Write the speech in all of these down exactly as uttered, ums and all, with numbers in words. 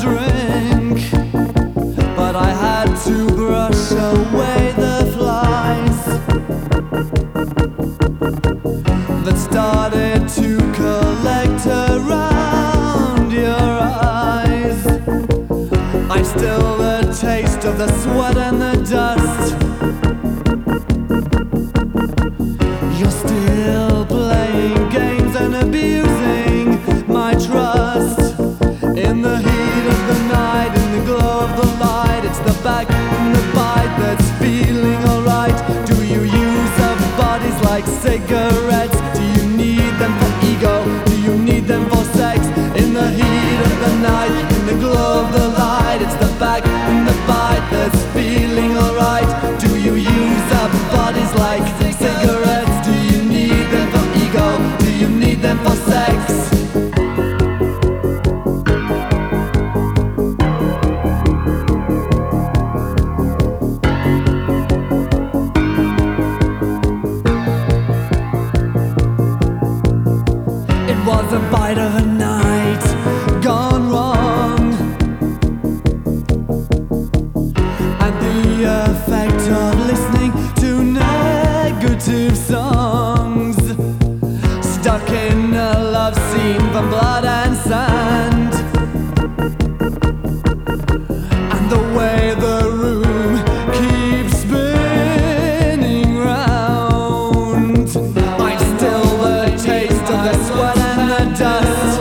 drink, but I had to brush away the flies that started to collect around your eyes. I'm still the taste of the sweat and the dust. You're still playing games and abusing my trust. In the heat of the night, in the glow of the light, it's the back and the bite that's feeling alright. Do you use up bodies like cigarettes? Do you need them for ego? Do you need them for sex? In the heat of the night, in the glow of the light, it's the back and the bite that's feeling alright. Do you use up bodies like cigarettes? Do you need them for ego? Do you need them for sex? It was a bite of a night gone wrong, and the effect of listening to negative songs, stuck in a love scene from blood and sand, and the way the room keeps spinning round. I'm still the taste of the sweat and the dust.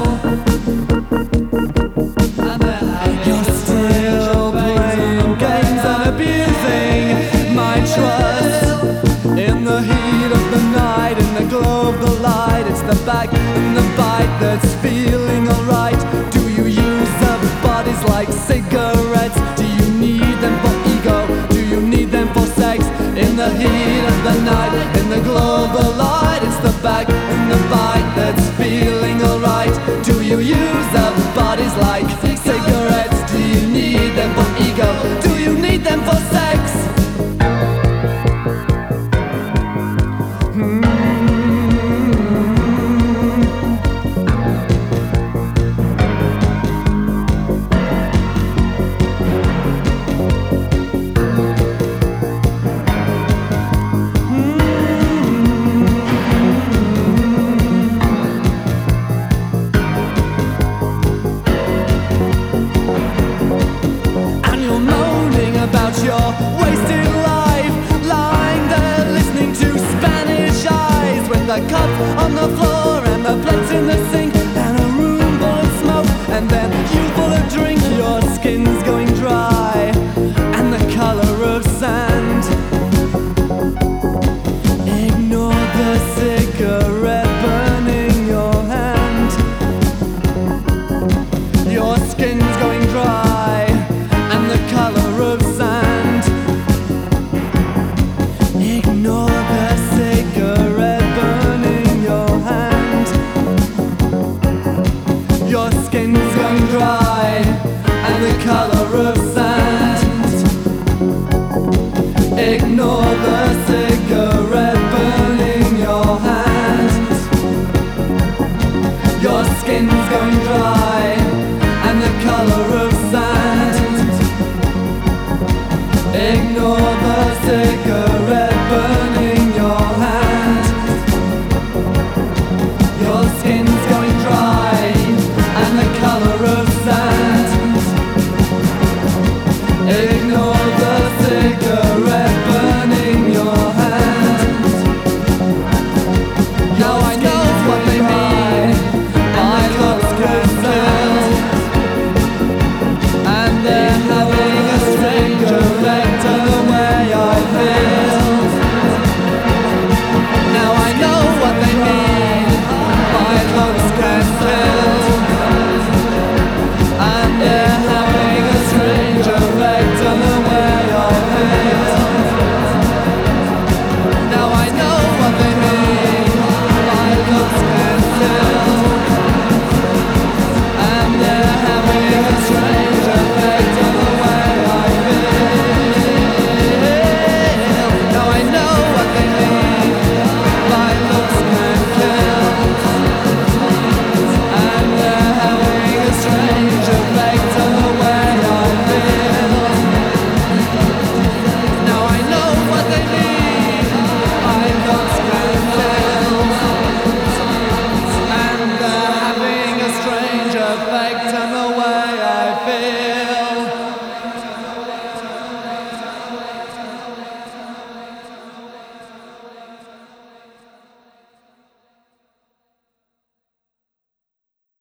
You're still playing games and abusing my trust. In the heat of the night, in the glow of the light, it's the back and the bite that's feeling alright. Do you use up bodies like cigarettes? Do you need them for ego? Do you need them for sex? In the heat of the night, in the glow of the light, it's the back and the bite that's feeling alright. Do you use up bodies like cigarettes? Do you need them for ego? Do you need them for sex? Your wasted life, lying there listening to Spanish eyes, with the cup on the floor and the plates in the sink, and a room full of smoke, and then you full of drink. Your skin's going dry, and the color of sand. Ignore the cigarette burning your hand. Your skin's going dry, and the color of sand. Ignore the cigarette burning your hand. Your skin's gone dry, and the color of